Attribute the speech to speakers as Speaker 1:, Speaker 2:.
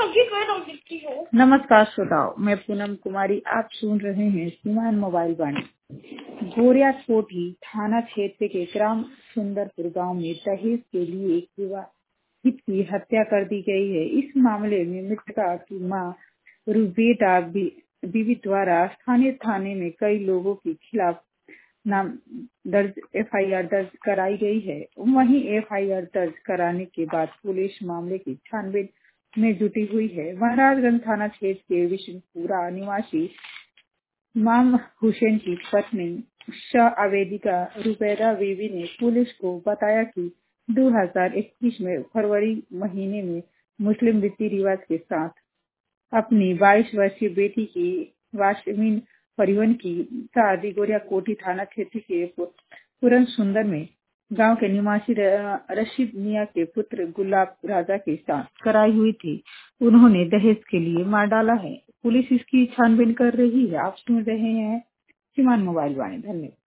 Speaker 1: नमस्कार श्रोताओ, मैं पूनम कुमारी। आप सुन रहे हैं सीमान मोबाइल वाणी। गोरिया कोठी थाना क्षेत्र के ग्राम सुंदरपुर गांव में दहेज के लिए एक विवाहित की हत्या कर दी गई है। इस मामले में मृतका की मां रुबेदा बीवी द्वारा स्थानीय थाने में कई लोगों के खिलाफ एफआईआर दर्ज कराई गई है। वहीं एफआईआर दर्ज कराने के बाद पुलिस मामले की छानबीन में जुटी हुई है। महाराजगंज थाना क्षेत्र के विष्णुपुरा निवासी इमाम हुसैन की पत्नी शाह आवेदिका रुबैदा बीवी ने पुलिस को बताया कि 2021 में फरवरी महीने में मुस्लिम रीति रिवाज के साथ अपनी 22 वर्षीय बेटी की वाशमीन परिवहन की शादी गोरिया कोठी थाना क्षेत्र के पुरन सुंदर में गांव के निवासी रशीद मियां के पुत्र गुलाब राजा के साथ कराई हुई थी। उन्होंने दहेज के लिए मार डाला है। पुलिस इसकी छानबीन कर रही है। आप सुन रहे हैं सीमान मोबाइल वाणी। धन्यवाद।